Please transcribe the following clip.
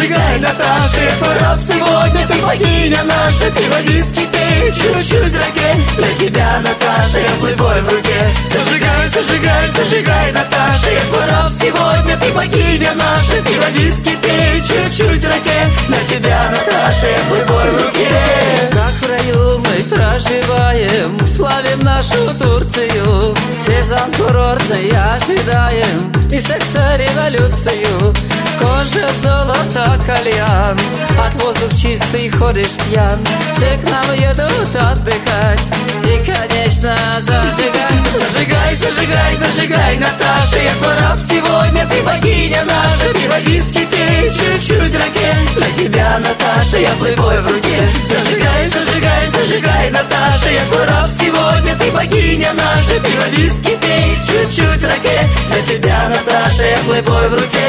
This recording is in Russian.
зажигай, Наташа, я твой раб сегодня, ты богиня наша. Пиво, виски, пей, чуть-чуть ракей. Для тебя, Наташа, я плейбой в руке. Зажигай, зажигай, зажигай, Наташа, я твой раб сегодня, ты богиня наша. Пиво, виски, пей, чуть-чуть ракей. Для тебя, Наташа, я плейбой в руке. Как в раю мы проживаем, славим нашу Турцию. Сезон курортный ожидаем и секс-революцию. Кожа, золото, кальян, от воздух чистый, ходишь пьян. Все к нам едут отдыхать и, конечно, зажигай. Зажигай, зажигай, зажигай, Наташа, я твой раб сегодня, ты богиня наша. Пиво, виски, пей, чуть-чуть ракей. Для тебя, Наташа, я плейбой в руке. Зажигай, зажигай, зажигай, Наташа, я твой раб сегодня, ты богиня наша. Пиво, виски, пей, чуть-чуть ракей. Для тебя, Наташа, я плейбой в руке.